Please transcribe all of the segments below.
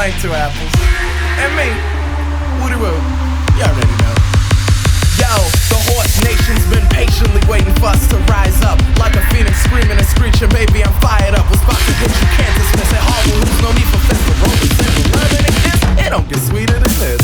blank two apples. And me, Woody Woo. You already know. Yo, the horse nation's been patiently waiting for us to rise up. Like a phoenix screaming and screeching, baby, I'm fired up. Was about to hit you, can't dismiss it. Horrible, who's no need for fist. The road is in the love and it is. It don't get sweeter than this.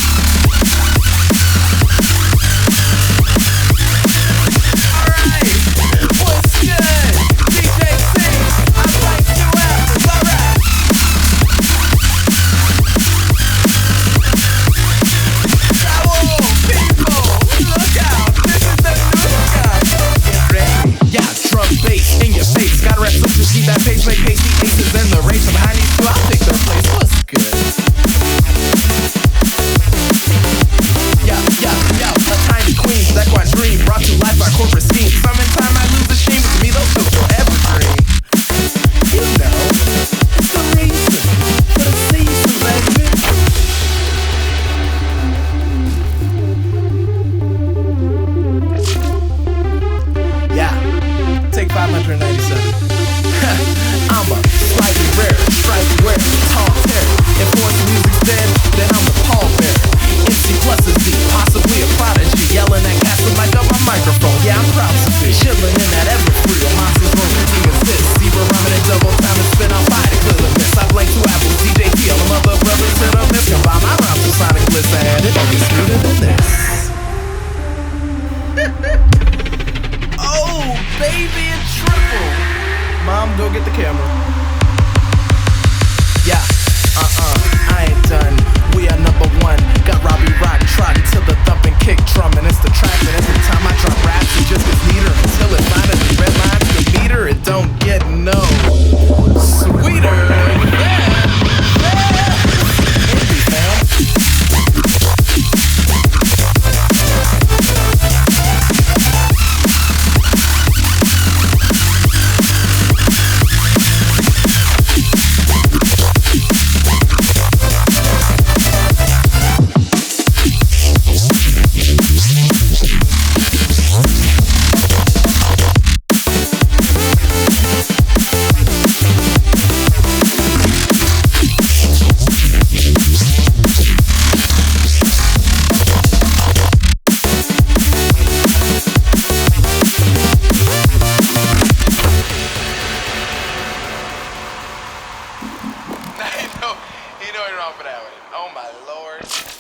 That page make hasty aces in the race of behind these two. I'll take their place. What's good? Yeah. A tiny queen, that quadrine brought to life by corporate schemes. Summertime I lose the shame, but to me those two are evergreen. You know, it's the reason for the season, baby. Yeah, take 597. I'm a slightly rare, striped wear, tall hair. If voice music's dead, then I'm the pallbearer. MC plus a Z, possibly a prodigy. Yelling at cats with my double microphone. Yeah, I'm proud to be chilling in that Everfree. A monster's room, routine assist. Zebra rhyming and double time and spin out fire to clear the miss. I blank two apples, DJ T, all the mother brothers hit a miss. Combine my rhymes with sonic bliss. I had it, don't get sweeter than this. Oh, baby, a triple. Mom, go get the camera. Yeah, I ain't done. We are number one. Got Robbie Rock trotting to the thumping kick drum. And it's the track that every time I drop raps, it just gets neater until it finally redlines the meter. It don't get no sweeter than that. You know you're wrong for that one. Oh my lord.